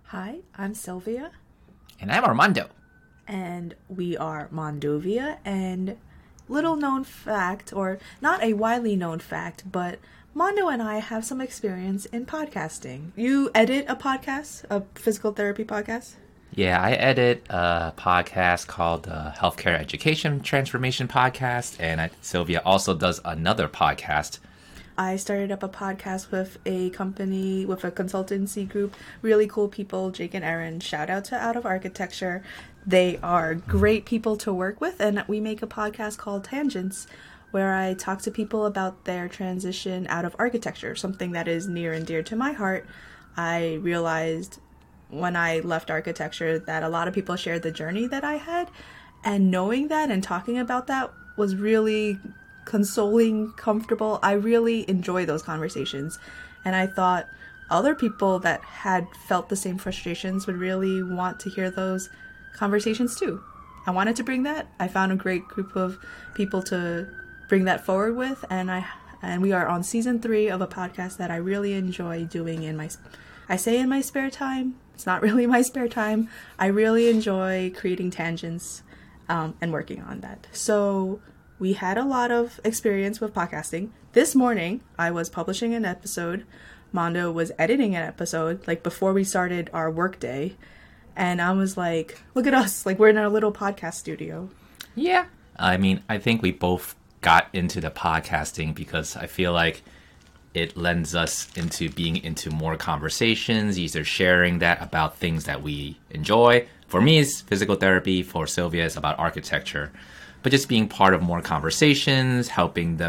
Hi, I'm Sylvia. And I'm Armando. And we are Mondovia. And little known fact, or not a widely known fact, but Mondo and I have some experience in podcasting. You edit a podcast, a physical therapy podcast? Yeah, I edit a podcast called the Healthcare Education Transformation Podcast. And Sylvia also does another podcast. I started up a podcast with a company, with a consultancy group. Really cool people, Jake and Aaron. Shout out to Out of Architecture. They are great people to work with, and we make a podcast called Tangents, where I talk to people about their transition out of architecture, something that is near and dear to my heart. I realized when I left architecture that a lot of people shared the journey that I had, and knowing that and talking about that was really consoling, comfortable. I really enjoy those conversations, and I thought other people that had felt the same frustrations would really want to hear those conversations too. I wanted to bring that. I found a great group of people to bring that forward with, and we are on season 3 of a podcast that I really enjoy doing in my spare time. It's not really my spare time. I really enjoy creating tangents and working on that. So we had a lot of experience with podcasting. This morning, I was publishing an episode. Mondo was editing an episode, like before we started our workday. And I was like, look at us, like we're in a little podcast studio. Yeah. I mean, I think we both got into the podcasting because I feel like it lends us into being into more conversations, either sharing that about things that we enjoy. For me, it's physical therapy. For Sylvia, it's about architecture. But just being part of more conversations, helping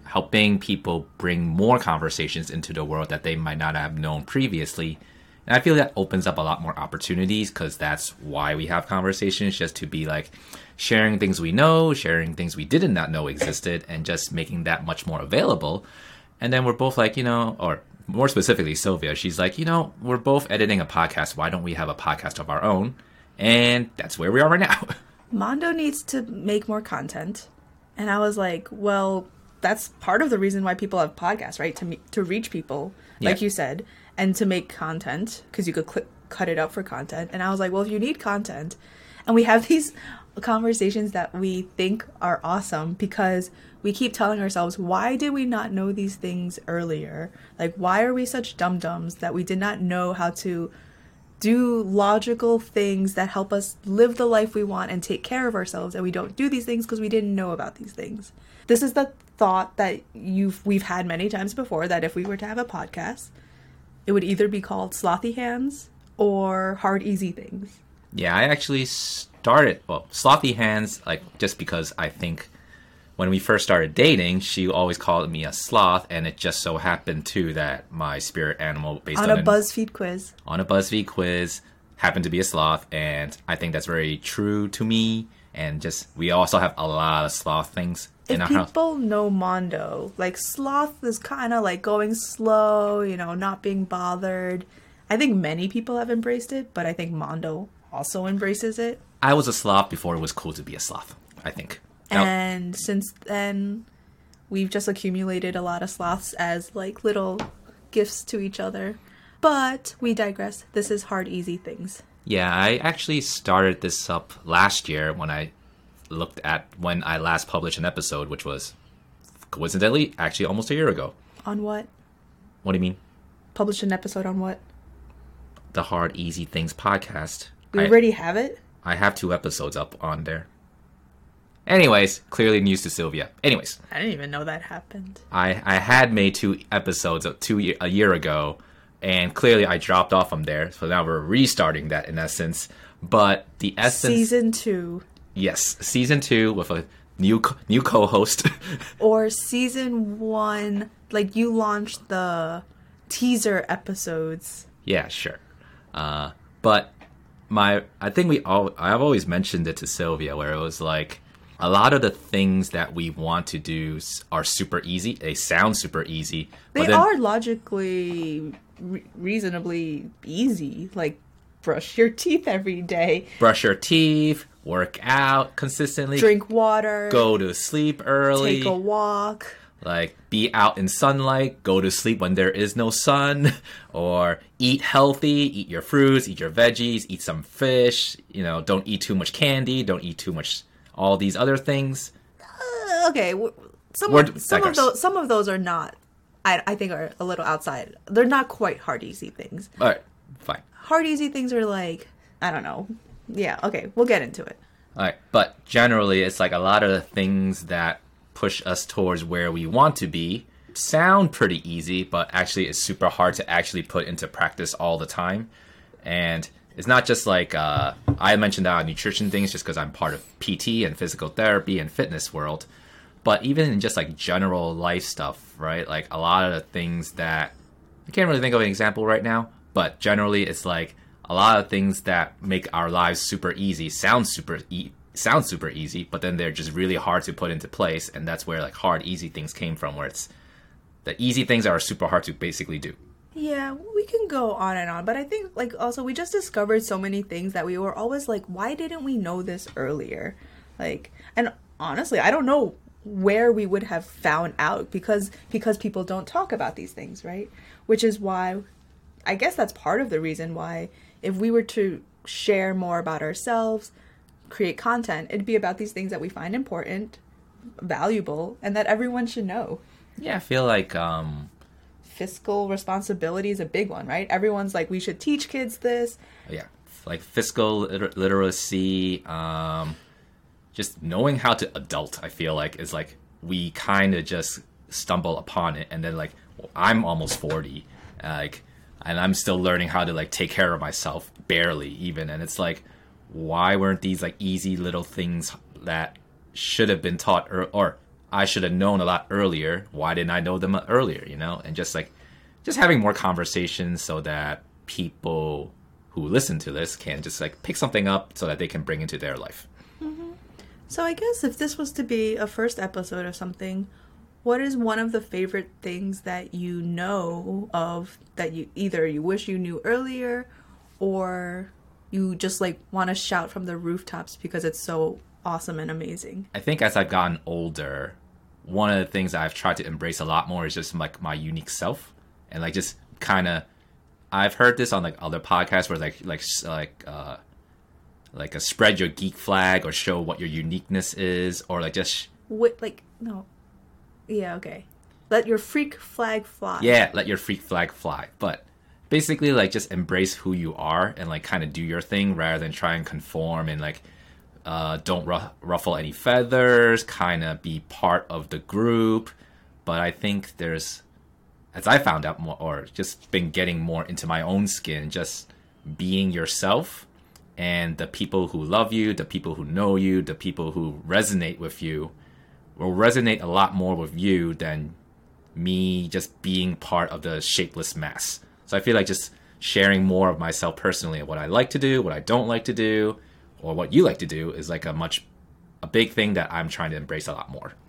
people bring more conversations into the world that they might not have known previously. And I feel that opens up a lot more opportunities because that's why we have conversations, just to be like sharing things we know, sharing things we did not know existed, and just making that much more available. And then we're both like, or more specifically, Sylvia, she's like, we're both editing a podcast. Why don't we have a podcast of our own? And that's where we are right now. Mondo needs to make more content. And I was like, well, that's part of the reason why people have podcasts, right? To reach people, like you said, and to make content, because you could cut it up for content. And I was like, well, if you need content, and we have these conversations that we think are awesome because we keep telling ourselves, why did we not know these things earlier? Like, why are we such dum-dums that we did not know how to do logical things that help us live the life we want and take care of ourselves, and we don't do these things because we didn't know about these things. This is the thought that we've had many times before, that if we were to have a podcast, it would either be called Slothy Hands or Hard Easy Things. Yeah, I actually started, Slothy Hands, just because I think when we first started dating, she always called me a sloth, and it just so happened, too, that my spirit animal based on a BuzzFeed quiz happened to be a sloth, and I think that's very true to me, and we also have a lot of sloth things in our house. If people know Mondo, like, sloth is kind of like going slow, not being bothered. I think many people have embraced it, but I think Mondo also embraces it. I was a sloth before it was cool to be a sloth, I think. And since then, we've just accumulated a lot of sloths as like little gifts to each other. But we digress. This is Hard Easy Things. Yeah, I actually started this up last year when I looked at when I last published an episode, which was coincidentally actually almost a year ago. On what? What do you mean? Published an episode on what? The Hard Easy Things podcast. We already have it? I have 2 episodes up on there. Anyways, clearly news to Sylvia. Anyways. I didn't even know that happened. I had made 2 episodes a year ago, and clearly I dropped off from there. So now we're restarting that in essence. But the essence... Season 2. Yes, Season 2 with a new co-host. Or Season 1, like you launched the teaser episodes. Yeah, sure. But I think I've always mentioned it to Sylvia, where it was like, a lot of the things that we want to do are super easy. They sound super easy. They are logically reasonably easy. Like, brush your teeth every day. Brush your teeth, work out consistently. Drink water. Go to sleep early. Take a walk. Like, be out in sunlight, go to sleep when there is no sun, or eat healthy, eat your fruits, eat your veggies, eat some fish, don't eat too much candy, don't eat too much all these other things. Okay, some of those are not, I think are a little outside. They're not quite hard, easy things. All right, fine. Hard, easy things are like, I don't know. Yeah, okay, we'll get into it. All right, but generally, it's like a lot of the things that push us towards where we want to be sound pretty easy, but actually it's super hard to actually put into practice all the time. And it's not just like, I mentioned that nutrition things just because I'm part of PT and physical therapy and fitness world, but even in just like general life stuff, right? Like a lot of the things that, I can't really think of an example right now, but generally it's like a lot of things that make our lives super easy sound super easy, but then they're just really hard to put into place, and that's where like hard, easy things came from, where it's the easy things are super hard to basically do. Yeah, we can go on and on, but I think like also we just discovered so many things that we were always like, why didn't we know this earlier? Like, and honestly, I don't know where we would have found out because people don't talk about these things, right? Which is why, I guess that's part of the reason why if we were to share more about ourselves, create content, it'd be about these things that we find important, valuable, and that everyone should know. Yeah, I feel like fiscal responsibility is a big one, right? Everyone's like, we should teach kids this. Yeah, like fiscal literacy, just knowing how to adult, I feel like, is like we kind of just stumble upon it, and then like I'm almost 40, like, and I'm still learning how to like take care of myself, barely even, and it's like, why weren't these like easy little things that should have been taught or I should have known a lot earlier? Why didn't I know them earlier? And just having more conversations so that people who listen to this can just like pick something up so that they can bring into their life. Mm-hmm. So I guess if this was to be a first episode of something, what is one of the favorite things that you know of that you wish you knew earlier, or you just like want to shout from the rooftops because it's so awesome and amazing? I think as I've gotten older, one of the things I've tried to embrace a lot more is just like my unique self, and like just kind of, I've heard this on like other podcasts where like a spread your geek flag or show what your uniqueness is, or like just let your freak flag fly. Yeah, let your freak flag fly. But basically, like, just embrace who you are and, like, kind of do your thing rather than try and conform and, like, don't ruffle any feathers, kind of be part of the group. But I think there's, as I found out more, or just been getting more into my own skin, just being yourself, and the people who love you, the people who know you, the people who resonate with you will resonate a lot more with you than me just being part of the shapeless mass. So I feel like just sharing more of myself personally and what I like to do, what I don't like to do, or what you like to do is like a big thing that I'm trying to embrace a lot more.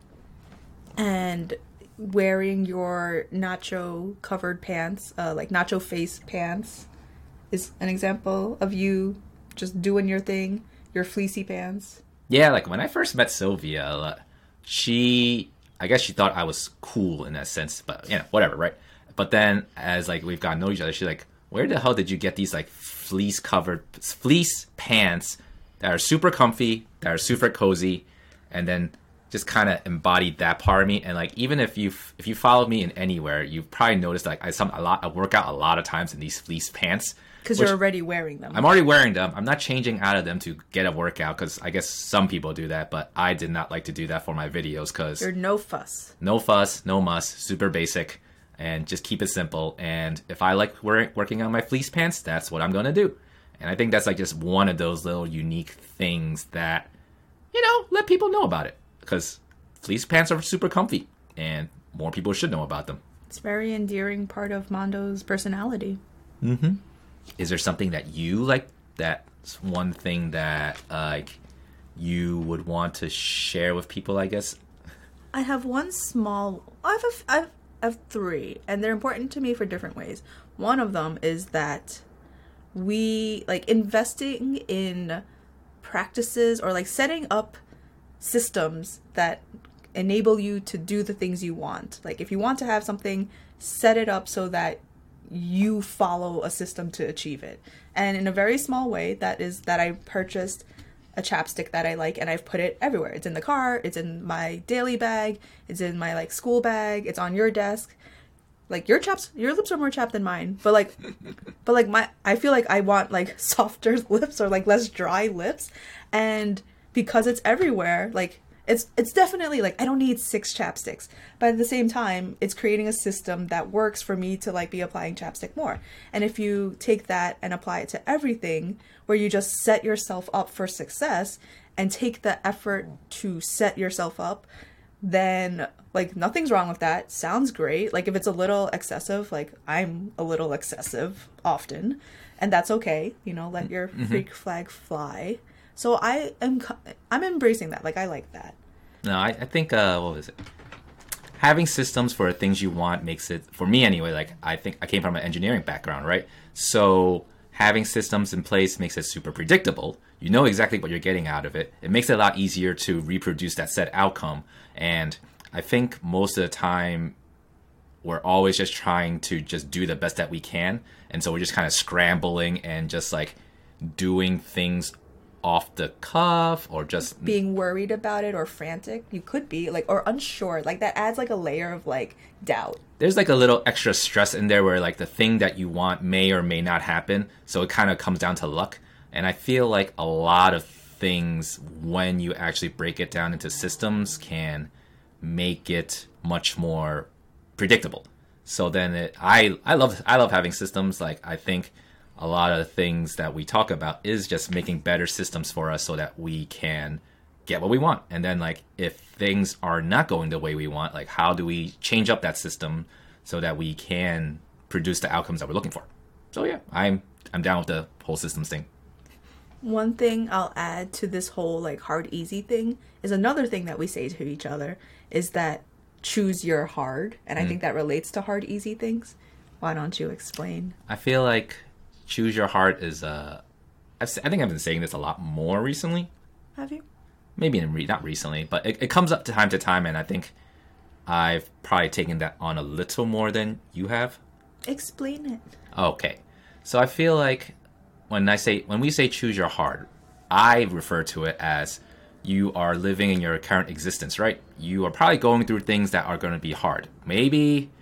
And wearing your nacho covered pants, like nacho face pants, is an example of you just doing your thing, your fleecy pants. Yeah, like when I first met Sylvia, I guess she thought I was cool in that sense, but whatever, right? But then as like we've gotten to know each other, she's like, where the hell did you get these like fleece pants that are super comfy, that are super cozy, and then just kind of embodied that part of me. And like, even if you followed me in anywhere, you've probably noticed like I work out a lot of times in these fleece pants. Because you're already wearing them. I'm already wearing them. I'm not changing out of them to get a workout, because I guess some people do that, but I did not like to do that for my videos because... You're no fuss. No fuss, no muss, super basic, and just keep it simple. And if I like working on my fleece pants, that's what I'm going to do. And I think that's like just one of those little unique things that, let people know about it. Because fleece pants are super comfy, and more people should know about them. It's a very endearing part of Mondo's personality. Mm-hmm. Is there something that you like, that's one thing that you would want to share with people, I guess? I have one small... I have three, and they're important to me for different ways. One of them is that we, like, investing in practices or, like, setting up systems that enable you to do the things you want. Like if you want to have something, set it up so that you follow a system to achieve it. And in a very small way, that is that I purchased a chapstick that I like and I've put it everywhere. It's in the car, it's in my daily bag, it's in my like school bag, it's on your desk. Like your lips are more chapped than mine, but like I feel like I want like softer lips or like less dry lips, and because it's everywhere, like it's definitely like I don't need 6 chapsticks, but at the same time, it's creating a system that works for me to like be applying chapstick more. And if you take that and apply it to everything, where you just set yourself up for success and take the effort to set yourself up, then like nothing's wrong with that. Sounds great. Like if it's a little excessive, like I'm a little excessive often, and that's okay. You know, let your freak flag fly. So I'm embracing that. Like I like that. No, I think what was it? Having systems for things you want makes it, for me anyway, like I think I came from an engineering background, right? So having systems in place makes it super predictable. You know exactly what you're getting out of it. It makes it a lot easier to reproduce that set outcome. And I think most of the time we're always just trying to just do the best that we can. And so we're just kind of scrambling and just like doing things off the cuff or just being worried about it or frantic. You could be like, or unsure. Like that adds like a layer of like doubt. There's like a little extra stress in there where like the thing that you want may or may not happen. So it kind of comes down to luck. And I feel like a lot of things, when you actually break it down into systems, can make it much more predictable. So then I love having systems. Like I think a lot of the things that we talk about is just making better systems for us so that we can get what we want. And then like if things are not going the way we want, like how do we change up that system so that we can produce the outcomes that we're looking for? So yeah, I'm down with the whole systems thing. One thing I'll add to this whole like hard easy thing is another thing that we say to each other is that choose your hard. And I think that relates to hard easy things. Why don't you explain? I feel like choose your heart is I think I've been saying this a lot more recently. Have you? Maybe not recently, but it comes up to time, and I think I've probably taken that on a little more than you have. Explain it. Okay. So I feel like when we say choose your heart, I refer to it as you are living in your current existence, right? You are probably going through things that are going to be hard. Maybe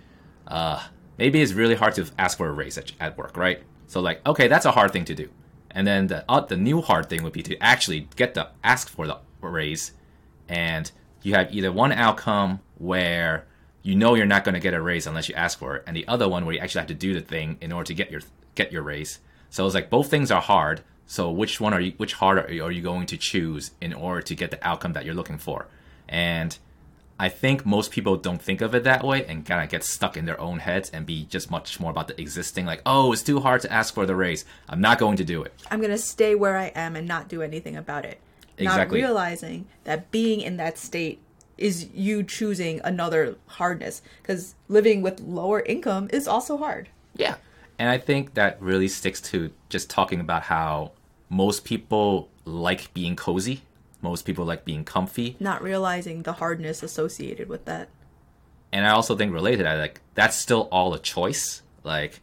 it's really hard to ask for a raise at work, right? So like, okay, that's a hard thing to do. And then the new hard thing would be to actually ask for the raise. And you have either one outcome where you know you're not going to get a raise unless you ask for it, and the other one where you actually have to do the thing in order to get your raise. So it's like both things are hard. So which hard are you going to choose in order to get the outcome that you're looking for? And I think most people don't think of it that way and kind of get stuck in their own heads and be just much more about the existing, like, oh, it's too hard to ask for the raise. I'm not going to do it. I'm going to stay where I am and not do anything about it. Exactly. Not realizing that being in that state is you choosing another hardness, because living with lower income is also hard. Yeah. And I think that really sticks to just talking about how most people like being cozy. Most people like being comfy. Not realizing the hardness associated with that. And I also think related to that, like, that's still all a choice. Like,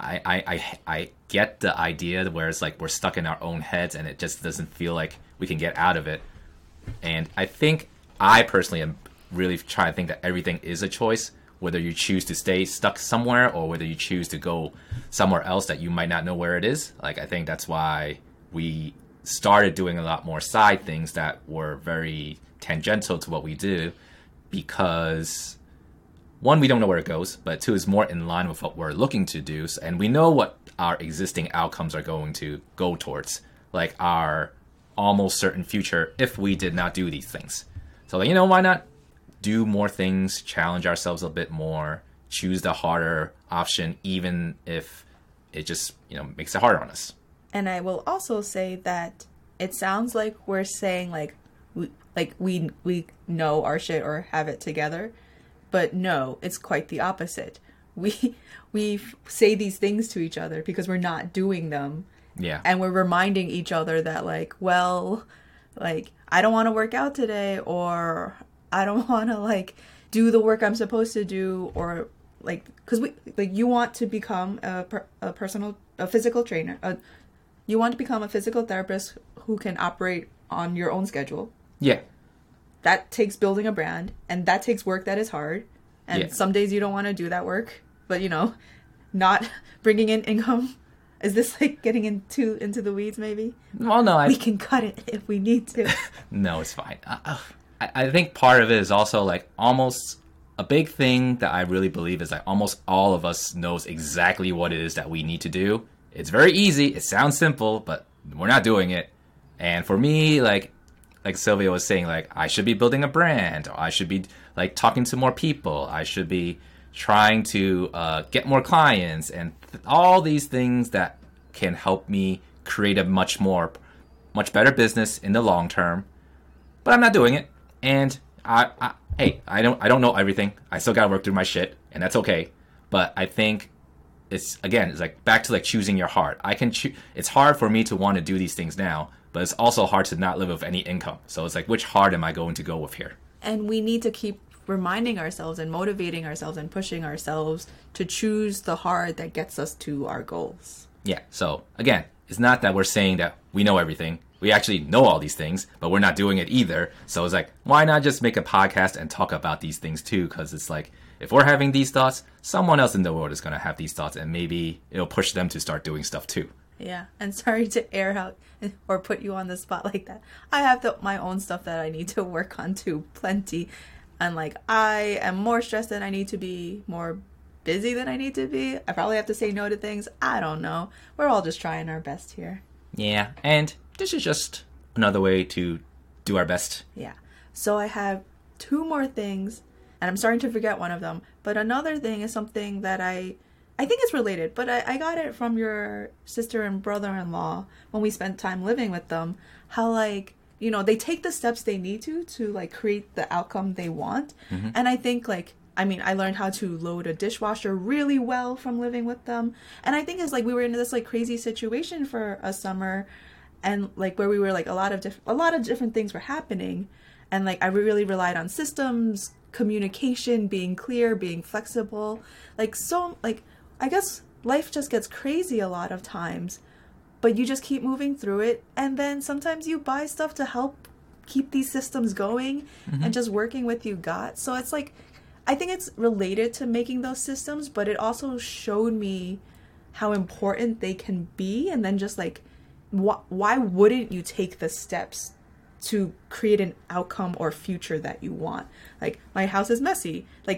I get the idea where it's like we're stuck in our own heads and it just doesn't feel like we can get out of it. And I think I personally am really trying to think that everything is a choice, whether you choose to stay stuck somewhere or whether you choose to go somewhere else that you might not know where it is. Like, I think that's why we started doing a lot more side things that were very tangential to what we do, because one, we don't know where it goes, but two, is more in line with what we're looking to do, and we know what our existing outcomes are going to go towards, like our almost certain future if we did not do these things. So, like, why not do more things, challenge ourselves a bit more, choose the harder option, even if it just makes it harder on us. And I will also say that it sounds like we're saying we know our shit or have it together, but no, it's quite the opposite. We say these things to each other because we're not doing them. Yeah. And we're reminding each other that I don't want to work out today, or I don't want to like do the work I'm supposed to do, or like, because you want to become a physical trainer. You want to become a physical therapist who can operate on your own schedule. Yeah. That takes building a brand, and that takes work that is hard. And some days you don't want to do that work, but not bringing in income. Is this like getting into the weeds maybe? Well, no. We can cut it if we need to. No, it's fine. I think part of it is also like almost a big thing that I really believe is like almost all of us knows exactly what it is that we need to do. It's very easy. It sounds simple, but we're not doing it. And for me, like Sylvia was saying, like I should be building a brand, or I should be like talking to more people. I should be trying to get more clients, and all these things that can help me create a much better business in the long term. But I'm not doing it, and I don't know everything. I still gotta work through my shit, and that's okay. But I think it's like back to like choosing your heart. It's hard for me to want to do these things now, but it's also hard to not live with any income. So it's like, which heart am I going to go with here? And we need to keep reminding ourselves and motivating ourselves and pushing ourselves to choose the heart that gets us to our goals. Yeah. So again, it's not that we're saying that we know everything. We actually know all these things, but we're not doing it either. So it's like, why not just make a podcast and talk about these things too? Because it's like, if we're having these thoughts, someone else in the world is going to have these thoughts, and maybe it'll push them to start doing stuff too. Yeah. And sorry to air out or put you on the spot like that. I have my own stuff that I need to work on too, plenty. And like, I am more stressed than I need to be, more busy than I need to be. I probably have to say no to things. I don't know. We're all just trying our best here. Yeah. And this is just another way to do our best. Yeah. So I have 2 more things, and I'm starting to forget one of them. But another thing is something that I think it's related, but I got it from your sister and brother-in-law when we spent time living with them. How like, they take the steps they need to like create the outcome they want. Mm-hmm. And I think I learned how to load a dishwasher really well from living with them. And I think it's like we were in this like crazy situation for a summer, and like where we were like a lot of different things were happening. And like I really relied on systems, communication, being clear, being flexible. I guess life just gets crazy a lot of times. But you just keep moving through it, and then sometimes you buy stuff to help keep these systems going. Mm-hmm. And just working with you got. So it's like, I think it's related to making those systems, but it also showed me how important they can be. And then just like, why wouldn't you take the steps to create an outcome or future that you want? Like, my house is messy. Like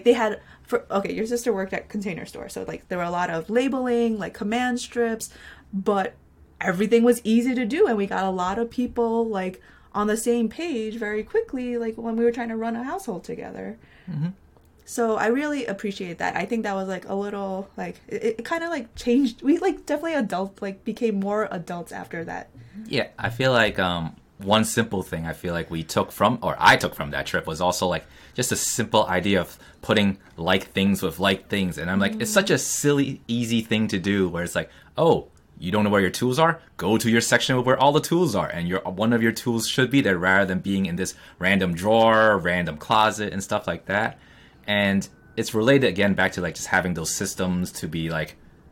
your sister worked at Container Store. So like there were a lot of labeling, like command strips, but everything was easy to do, and we got a lot of people like on the same page very quickly, like when we were trying to run a household together. Mm-hmm. So I really appreciate that. I think that was like a little like it kind of like changed. We like definitely became more adults after that. Yeah, I feel like one simple thing I feel like I took from that trip was also like just a simple idea of putting like things with like things, and I'm like, it's such a silly, easy thing to do, where it's like, oh, you don't know where your tools are? Go to your section where all the tools are, and one of your tools should be there rather than being in this random drawer, random closet, and stuff like that. And it's related again back to like just having those systems to be like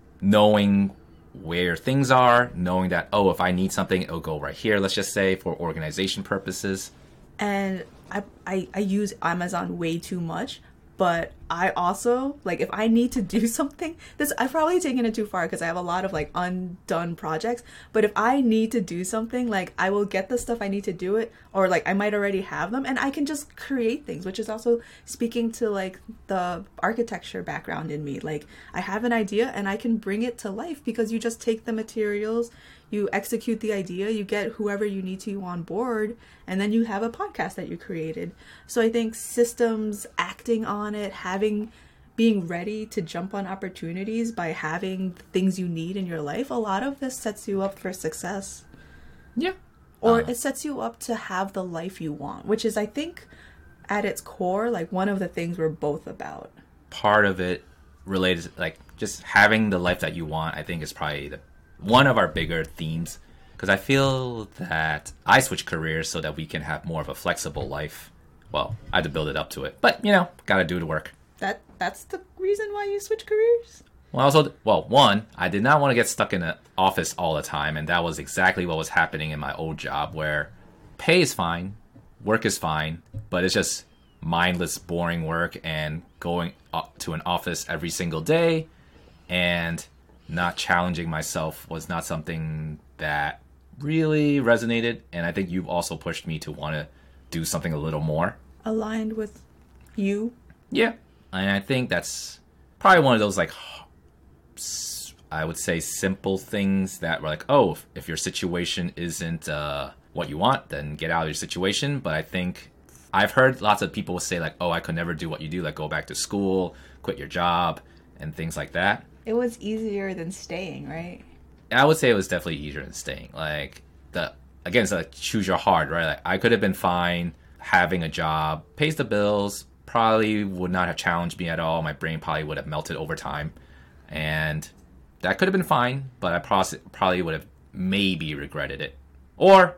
knowing where things are, knowing that, oh, if I need something, it'll go right here, let's just say, for organization purposes. And I use Amazon way too much. But I also, like, if I need to do something, I've probably taken it too far because I have a lot of, like, undone projects. But if I need to do something, like, I will get the stuff I need to do it, or, like, I might already have them, and I can just create things, which is also speaking to, like, the architecture background in me. Like, I have an idea, and I can bring it to life because you just take the materials, you execute the idea, you get whoever you need to on board, and then you have a podcast that you created. So I think systems, acting on it, being ready to jump on opportunities by having the things you need in your life, a lot of this sets you up for success. Yeah. Or it sets you up to have the life you want, which is, I think, at its core, like one of the things we're both about. Part of it related to, like, just having the life that you want, I think is probably one of our bigger themes, because I feel that I switched careers so that we can have more of a flexible life, well, I had to build it up to it. But, you know, got to do the work. That's the reason why you switch careers? One, I did not want to get stuck in an office all the time, and that was exactly what was happening in my old job, where pay is fine, work is fine, but it's just mindless, boring work, and going up to an office every single day and not challenging myself was not something that really resonated. And I think you've also pushed me to want to do something a little more aligned with you. Yeah, and I think that's probably one of those, like, I would say simple things that were like, oh, if your situation isn't what you want, then get out of your situation. But I think I've heard lots of people say, like, oh, I could never do what you do, like go back to school, quit your job, and things like that. It was easier than staying, right? I would say it was definitely easier than staying. Like, again, it's like choose your heart, right? Like, I could have been fine having a job, pays the bills, probably would not have challenged me at all. My brain probably would have melted over time. And that could have been fine, but I probably would have maybe regretted it. Or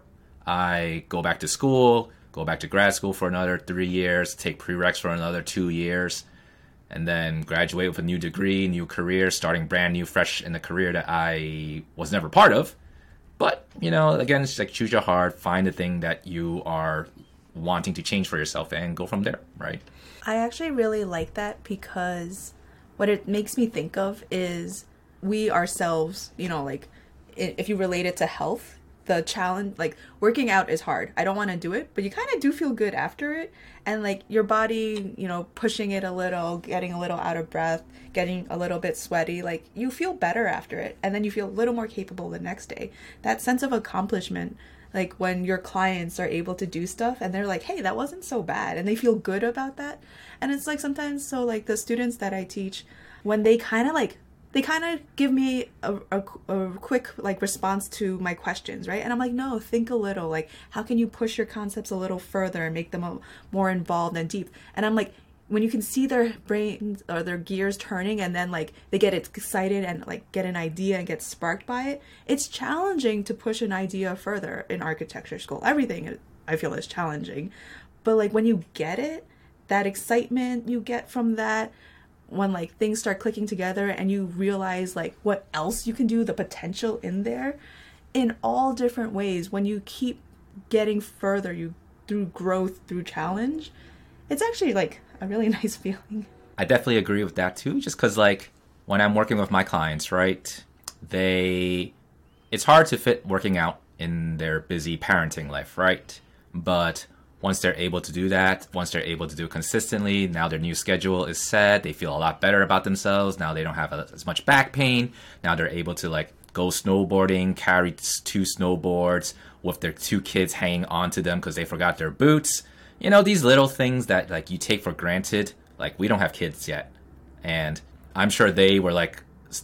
I go back to school, go back to grad school for another 3 years, take prereqs for another 2 years, and then graduate with a new degree, new career, starting brand new, fresh in the career that I was never part of. But, you know, again, it's like choose your heart, find the thing that you are wanting to change for yourself and go from there, right? I actually really like that because what it makes me think of is we ourselves, you know, like if you relate it to health, the challenge, like working out is hard. I don't want to do it, but you kind of do feel good after it. And like your body, you know, pushing it a little, getting a little out of breath, getting a little bit sweaty, like you feel better after it. And then you feel a little more capable the next day. That sense of accomplishment, like when your clients are able to do stuff and they're like, hey, that wasn't so bad. And they feel good about that. And it's like sometimes, so like the students that I teach, when they kind of give me a quick like response to my questions, right? And I'm like, no, think a little, like how can you push your concepts a little further and make them more involved and deep? And I'm like, when you can see their brains or their gears turning and then like they get excited and like get an idea and get sparked by it, it's challenging to push an idea further in architecture school. Everything I feel is challenging, but like when you get it, that excitement you get from that, when like things start clicking together and you realize like what else you can do, the potential in there in all different ways, when you keep getting further, you through growth, through challenge, it's actually like a really nice feeling. I definitely agree with that too, just because like when I'm working with my clients, right, it's hard to fit working out in their busy parenting life, right? But once they're able to do that, once they're able to do it consistently, now their new schedule is set, they feel a lot better about themselves. Now they don't have as much back pain. Now they're able to like go snowboarding, carry 2 snowboards with their 2 kids hanging onto them because they forgot their boots. You know, these little things that like you take for granted. Like, we don't have kids yet. And I'm sure they were like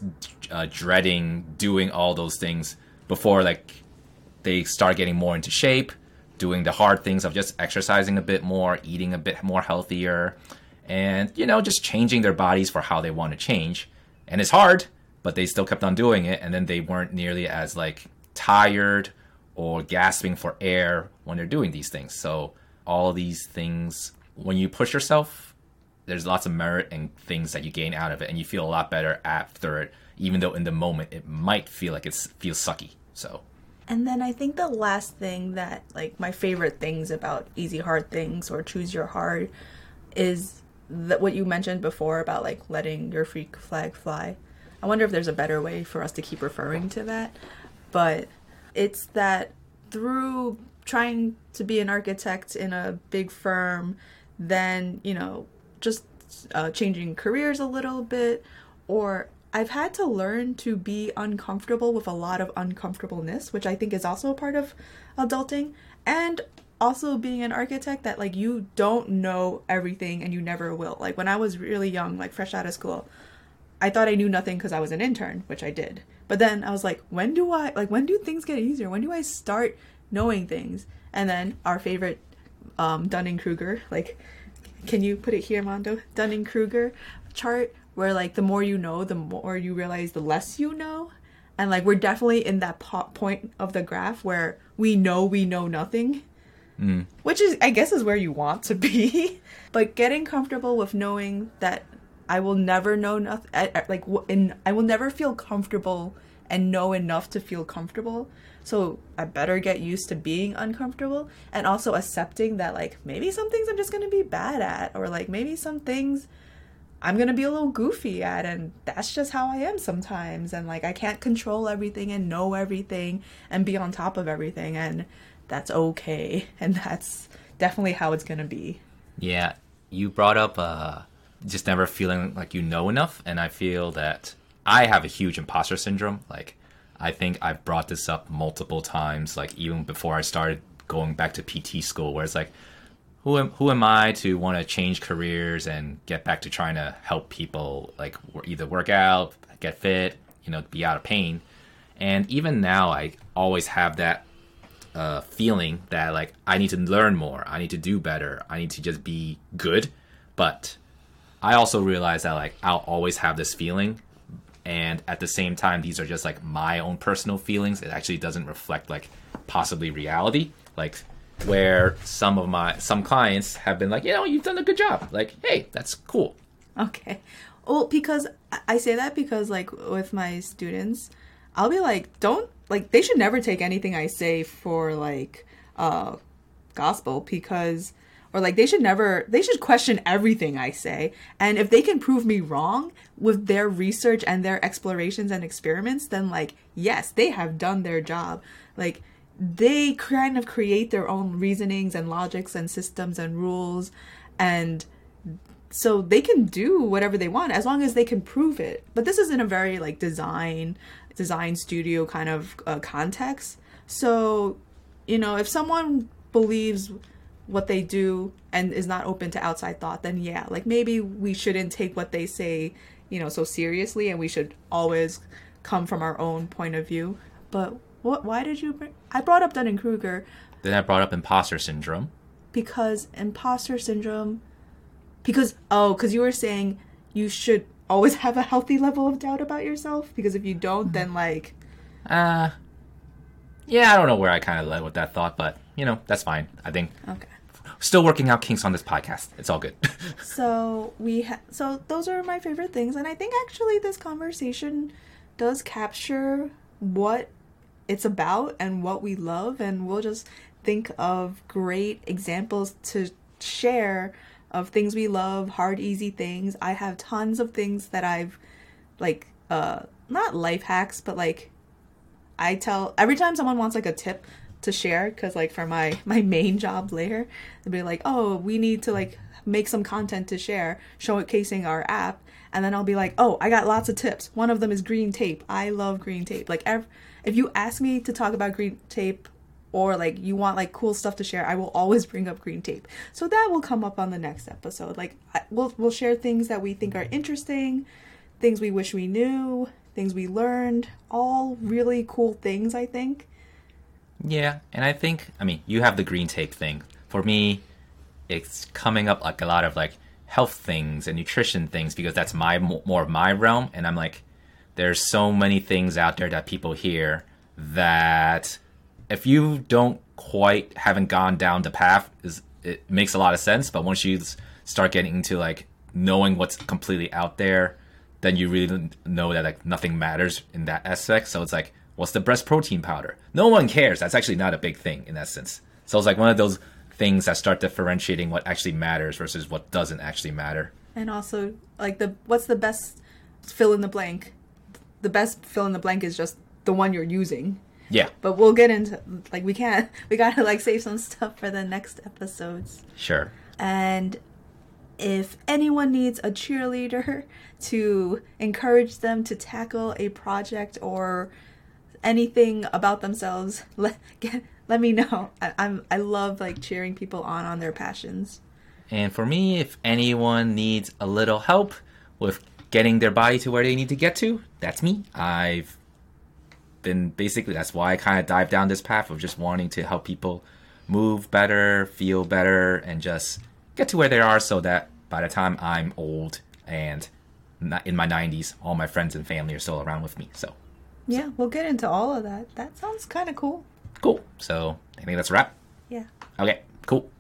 dreading doing all those things before like they start getting more into shape, doing the hard things of just exercising a bit more, eating a bit more healthier, and, you know, just changing their bodies for how they want to change. And it's hard, but they still kept on doing it. And then they weren't nearly as like tired or gasping for air when they're doing these things. So all these things, when you push yourself, there's lots of merit and things that you gain out of it. And you feel a lot better after it, even though in the moment it might feel like it feels sucky. So. And then I think the last thing that, like, my favorite things about Easy Hard Things or Choose Your Hard is that what you mentioned before about, like, letting your freak flag fly. I wonder if there's a better way for us to keep referring to that. But it's that through trying to be an architect in a big firm, then, you know, just changing careers a little bit, or I've had to learn to be uncomfortable with a lot of uncomfortableness, which I think is also a part of adulting, and also being an architect, that like you don't know everything and you never will. Like when I was really young, like fresh out of school, I thought I knew nothing because I was an intern, which I did. But then I was like, when do things get easier? When do I start knowing things? And then our favorite Dunning-Kruger, like, can you put it here, Mondo? Dunning-Kruger chart, where like the more you know, the more you realize the less you know. And like we're definitely in that point of the graph where we know nothing. which is, I guess, is where you want to be. But getting comfortable with knowing that I will never know nothing, I will never feel comfortable and know enough to feel comfortable. So I better get used to being uncomfortable, and also accepting that, like, maybe some things I'm just going to be bad at, or like maybe some things I'm going to be a little goofy at, and that's just how I am sometimes. And like, I can't control everything and know everything and be on top of everything, and that's okay. And that's definitely how it's going to be. Yeah, you brought up just never feeling like you know enough, and I feel that I have a huge imposter syndrome. Like, I think I've brought this up multiple times, like even before I started going back to PT school, where it's like, who am I to want to change careers and get back to trying to help people, like either work out, get fit, be out of pain. And even now, I always have that feeling that, like, I need to learn more, I need to do better, I need to just be good. But I also realize that, like, I'll always have this feeling, and at the same time, these are just like my own personal feelings. It actually doesn't reflect like possibly reality. Like, where some clients have been like, you've done a good job. Like, hey, that's cool. Okay. Well, because I say that because, like, with my students, I'll be like, they should never take anything I say for like gospel, because, or like, they should question everything I say. And if they can prove me wrong with their research and their explorations and experiments, then, like, yes, they have done their job. Like, they kind of create their own reasonings and logics and systems and rules. And so they can do whatever they want as long as they can prove it. But this is in a very like design studio kind of context. So, if someone believes what they do and is not open to outside thought, then yeah, like, maybe we shouldn't take what they say, so seriously, and we should always come from our own point of view. But why did you I brought up Dunning-Kruger. Then I brought up imposter syndrome. Because you were saying you should always have a healthy level of doubt about yourself, because if you don't, then like... Yeah, I don't know where I kind of led with that thought, but, that's fine. I think... Okay. Still working out kinks on this podcast. It's all good. So those are my favorite things, and I think actually this conversation does capture what it's about and what we love, and we'll just think of great examples to share of things we love, hard, easy things. I have tons of things that I've, like, not life hacks, but, like, I tell, every time someone wants, like, a tip to share, because, like, for my main job later, they'll be like, oh, we need to, like, make some content to share, showcasing our app, and then I'll be like, oh, I got lots of tips. One of them is green tape. I love green tape. Like, if you ask me to talk about green tape, or like you want like cool stuff to share, I will always bring up green tape. So that will come up on the next episode. Like, we'll share things that we think are interesting, things we wish we knew, things we learned, all really cool things, I think. Yeah, and I think, you have the green tape thing. For me, it's coming up like a lot of like health things and nutrition things, because that's more of my realm. And I'm like, there's so many things out there that people hear that if you haven't gone down the path, it makes a lot of sense. But once you start getting into like knowing what's completely out there, then you really know that like nothing matters in that aspect. So it's like, what's the breast protein powder? No one cares. That's actually not a big thing in that sense. So it's like one of those things that start differentiating what actually matters versus what doesn't actually matter. And also, like, what's the best fill in the blank? The best fill in the blank is just the one you're using. Yeah. But we'll get into, like, we gotta like save some stuff for the next episodes. Sure. And if anyone needs a cheerleader to encourage them to tackle a project or anything about themselves, let me know. I love like cheering people on their passions. And for me, if anyone needs a little help with getting their body to where they need to get to, that's me. I've been basically, that's why I kind of dived down this path of just wanting to help people move better, feel better, and just get to where they are, so that by the time I'm old and not in my 90s, all my friends and family are still around with me. So yeah, we'll get into all of that. That sounds kind of cool. Cool. So I think that's a wrap. Yeah. Okay, cool.